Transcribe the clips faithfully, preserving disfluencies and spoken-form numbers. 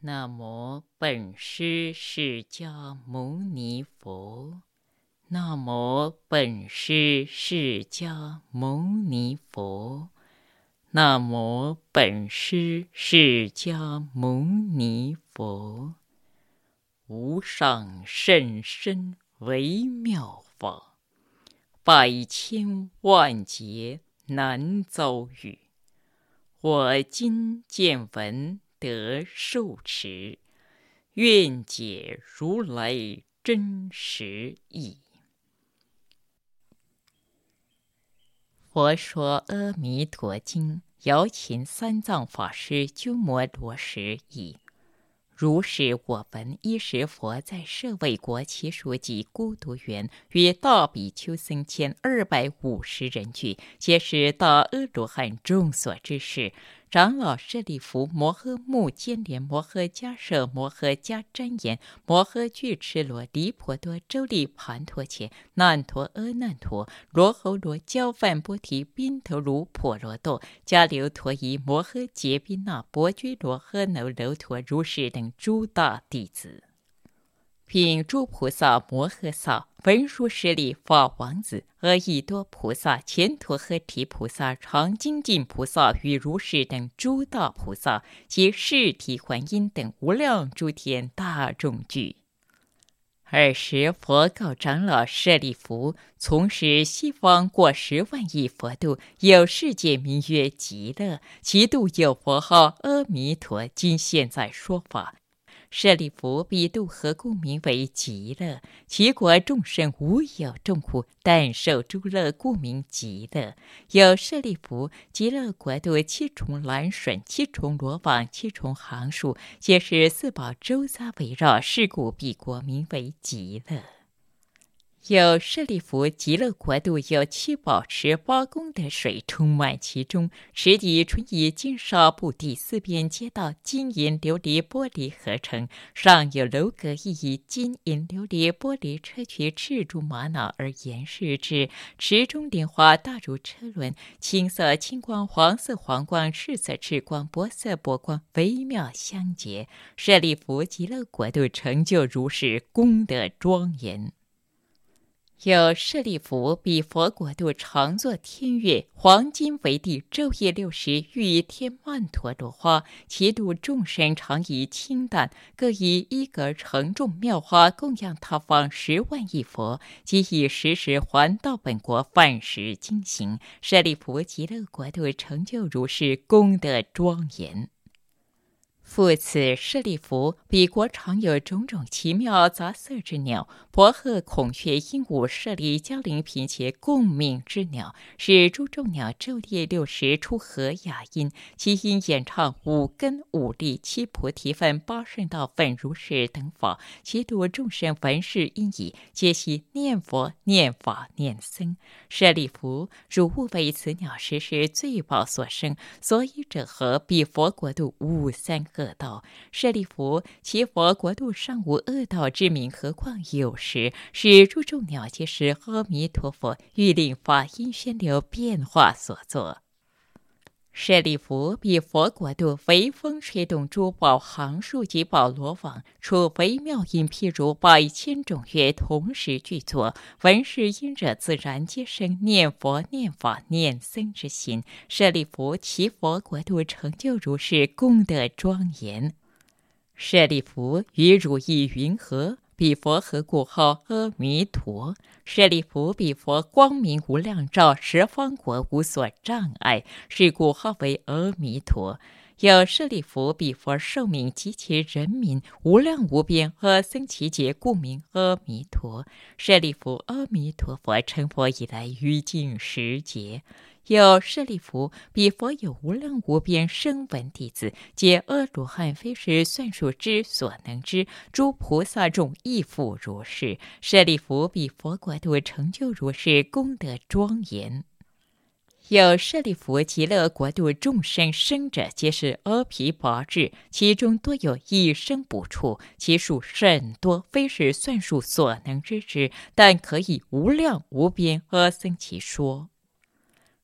南无本师释迦牟尼佛。南无本师释迦牟尼佛。南无本师释迦牟尼佛。无上甚深微妙法，百千万劫难遭遇。我今见闻得受持，愿解如来真实义。佛说阿弥陀经，姚秦三藏法师鸠摩罗什译。如是我闻，一时佛在舍卫国祇树及孤独园，约大比丘僧千二百五十人聚，皆是大阿罗汉众所知事。长老舍利弗、摩诃目犍连、摩诃迦摄、摩诃迦旃延、摩诃俱絺罗、离婆多、周利盘陀伽、难陀阿难陀、罗侯罗、焦梵波提、宾头卢婆罗多、迦留陀夷、摩诃劫宾那、伯居罗、诃那楼陀如是等诸大弟子，并诸菩萨摩诃萨、文殊师利、法王子、阿逸多菩萨、乾陀诃提菩萨、常精进菩萨与如是等诸大菩萨及释提桓因等无量诸天大众聚。尔时佛告长老舍利弗：从时西方过十万亿佛度，有世界名曰极乐，其度有佛号阿弥陀。今现在说法。舍利弗，彼度何故名为极乐？其国众生无有众苦，但受诸乐，故名极乐。有舍利弗，极乐国度七重栏楯，七重罗网，七重行树，皆是四宝周匝围绕，是故彼国名为极乐。有舍利弗，极乐国度有七宝池，八功德水充满其中，池底纯以金沙布地，四边街道金银琉璃玻璃合成，上有楼阁亦以金银琉璃玻璃砗磲赤珠玛瑙而严饰之，池中莲花大如车轮，青色青光，黄色黄光，赤色赤光，薄色薄光，微妙相结。舍利弗，极乐国度成就如是，功德庄严。有舍利弗，彼佛国度常作天乐，黄金为地，昼夜六时，欲以天曼陀罗花，其度众生常以清淡，各以一格盛众妙花供养他方十万亿佛，即以时时还到本国，饭食精行。舍利弗，极乐国度成就如是，功德庄严。复此舍利弗，彼国常有种种奇妙杂色之鸟，婆诃、孔雀、鹦鹉、舍利、迦陵、频伽共鸣之鸟，是诸众鸟昼夜六时出和雅音，其音演唱五根五力七菩提分八圣道分如是等法，其度众生闻是音已，皆悉念佛念法念僧。舍利弗，汝勿为此鸟时是罪报所生，所以者何？彼佛国度无三恶道。舍利弗，其佛国度尚无恶道之名，何况有时？是诸众鸟皆是阿弥陀佛欲令法音宣流变化所作。舍利弗，彼佛国度微风吹动诸宝行树及宝罗网，出微妙音，譬如百千种乐同时具作，闻是音者自然皆生念佛念法念僧之心。舍利弗，其佛国度成就如是，功德庄严。舍利弗，于汝意云何？彼佛何故号阿弥陀？舍利弗，彼佛光明无量照，十方国无所障碍，是故号为阿弥陀。有舍利弗，彼佛寿命及其人民无量无边，阿僧祇劫，故名阿弥陀。舍利弗，阿弥陀佛成佛以来，于尽十劫。有舍利弗，彼佛有无量无边声闻弟子，皆阿罗汉，非是算数之所能知，诸菩萨众亦复如是。舍利弗，彼佛国度成就如是，功德庄严。有舍利弗，极乐国度众生生者，皆是阿毗跋致，其中多有一生不处，其数甚多，非是算数所能知之，但可以无量无边阿僧祇说。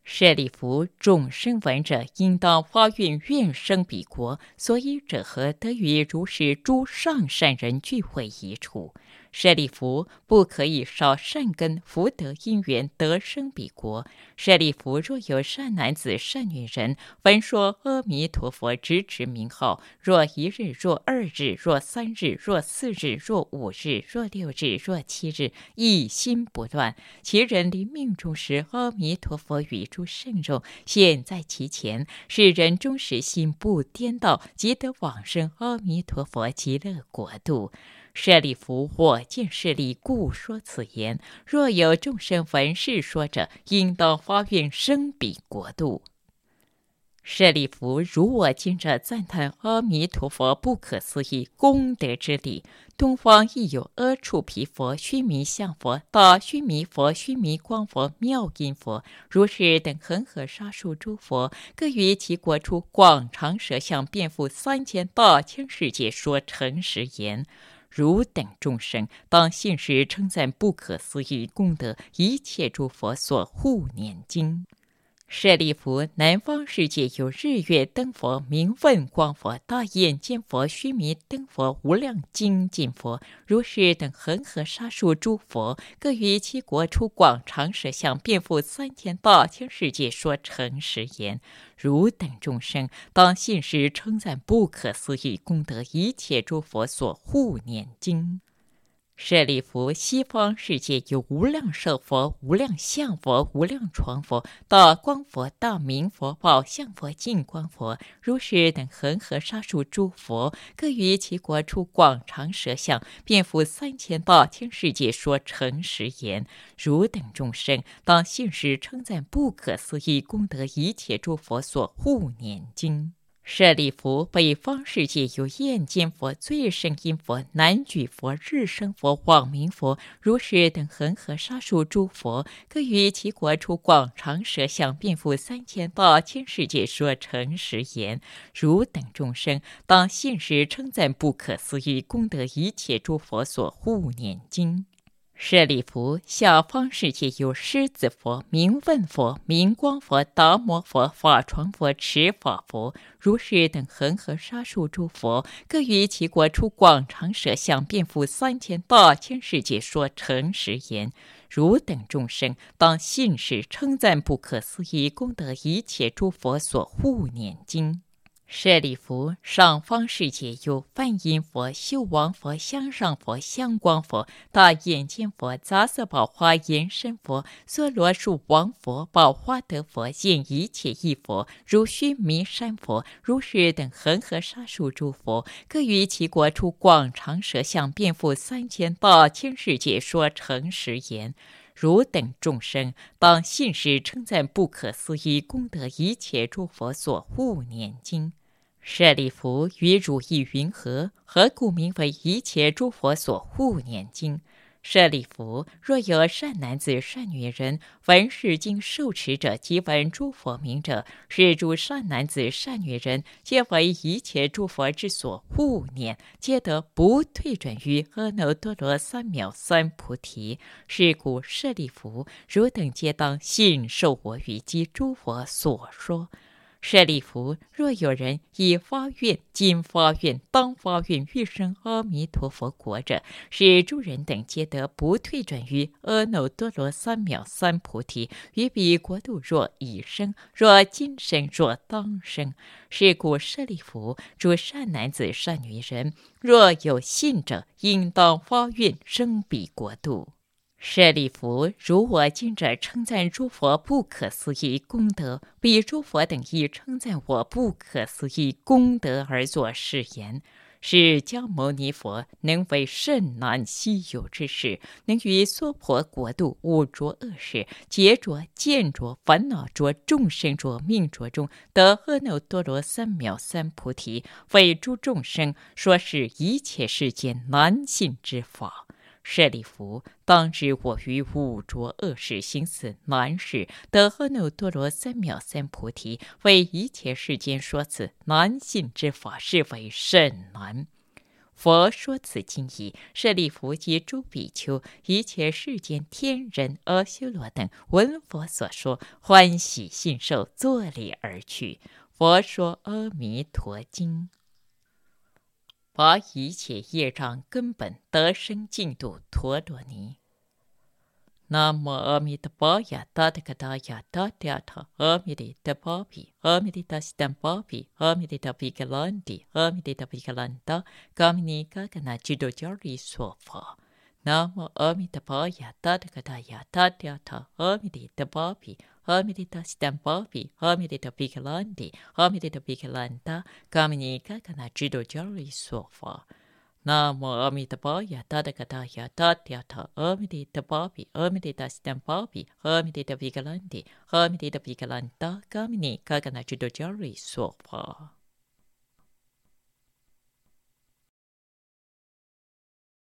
舍利弗，众生闻者应当发愿愿生彼国，所以者何？得与如是诸上善人聚会一处。舍利弗，不可以少善根福德因缘得生彼国。舍利弗，若有善男子善女人闻说阿弥陀佛直指名号，若一日，若二日，若三日，若四日，若五日，若六日，若七日，一心不乱，其人临命终时，阿弥陀佛与诸圣众现在其前，是人终时心不颠倒，即得往生阿弥陀佛极乐国度。舍利弗，我见势利，故说此言。若有众生闻是说者，应当发愿生彼国度。舍利弗，如我今者赞叹阿弥陀佛不可思议功德之理。东方亦有阿处毗佛、须弥相佛、大须弥佛、须弥光佛、妙音佛，如是等恒河沙数诸佛，各于其国处广长舌相，遍覆三千大千世界，说诚实言。汝等众生，当信实称赞不可思议功德一切诸佛所护念经。舍利弗，南方世界有日月灯佛、明问光佛、大眼见佛、须弥灯佛、无量精进佛，如是等恒河沙数诸佛，各于其国处广长舌相，遍覆三千大千世界，说诚实言。汝等众生，当信实称赞不可思议功德一切诸佛所护念经。舍利弗，西方世界有无量寿佛、无量相佛、无量床佛、大光佛、大明佛、宝相佛、净光佛，如是等恒河沙数诸佛，各于其国处广长舌相，遍覆三千大千世界，说诚实言。汝等众生，当信实称赞不可思议功德一切诸佛所护念经。舍利弗，北方世界有焰见佛、最胜音佛、南举佛、日生佛、网明佛，如是等恒河沙数诸佛，各于其国处广长舌相，遍覆三千大千世界，说诚实言。汝等众生，当信实称赞不可思议功德一切诸佛所护念经。舍利弗，下方世界有狮子佛、明问佛、明光佛、达摩佛、法床佛、持法佛，如是等恒河沙数诸佛，各于其国处广长舌相，遍覆三千大千世界，说诚实言。汝等众生，当信实称赞不可思议功德一切诸佛所护念经。舍利弗，上方世界有梵音佛、修王佛、香上佛、香光佛、大眼见佛、杂色宝花延伸佛、梭罗树王佛、宝花德佛、现一切义佛，如须弥山佛，如是等恒河沙数诸佛，各于其国处广长舌相，遍覆三千大千世界，说诚实言。汝等众生，当信实称赞不可思议功德一切诸佛所护念经。舍利弗，于汝意云何？何故名为一切诸佛所护念经？舍利弗，若有善男子善女人闻是经受持者，即闻诸佛名者，是诸善男子善女人皆为一切诸佛之所护念，皆得不退转于阿耨多罗三藐三菩提。是故舍利弗，汝等皆当信受我语及诸佛所说。舍利弗，若有人以发愿、今发愿、当发愿欲生阿弥陀佛国者，是诸人等皆得不退转于阿耨多罗三藐三菩提。于彼国度若已生，若今生，若当生。是故舍利弗，诸善男子善女人，若有信者，应当发愿生彼国度。舍利弗，如我今者称赞诸佛不可思议功德，彼诸佛等亦称赞我不可思议功德而作是言。释迦牟尼佛能为甚难稀有之事，能于娑婆国度五浊恶世、劫浊、见浊、烦恼浊、众生浊、命浊中得阿耨多罗三藐三菩提，为诸众生说是一切世间难信之法。舍利弗，当知我于五浊恶世行此难事，得阿耨多罗三藐三菩提，为一切世间说此难信之法，是为甚难。 佛说此经已，舍利弗及诸比丘，一切世间天人阿修罗等，闻佛所说，欢喜信受，作礼而去。佛说阿弥陀经，把一切业障根本得生净土陀罗尼。南无阿弥陀佛呀，达达嘎达呀，达达他，阿弥陀佛比，阿弥陀斯坦佛比，阿弥陀比格兰迪，阿弥陀比格兰达，嘎米尼嘎嘎那吉多加里娑佛。南无阿弥陀佛呀，达达嘎达呀，达达他，阿弥陀佛比，阿弥陀斯坦佛比，阿弥陀比格兰迪，阿弥陀比格兰达，嘎米尼嘎嘎那吉多加里娑佛。南无阿弥陀佛呀，达达嘎达呀，达达他，阿弥陀佛比，阿弥陀斯坦佛比，阿弥陀比格兰迪，阿弥陀比格兰达，嘎米尼嘎嘎那吉多加里娑佛。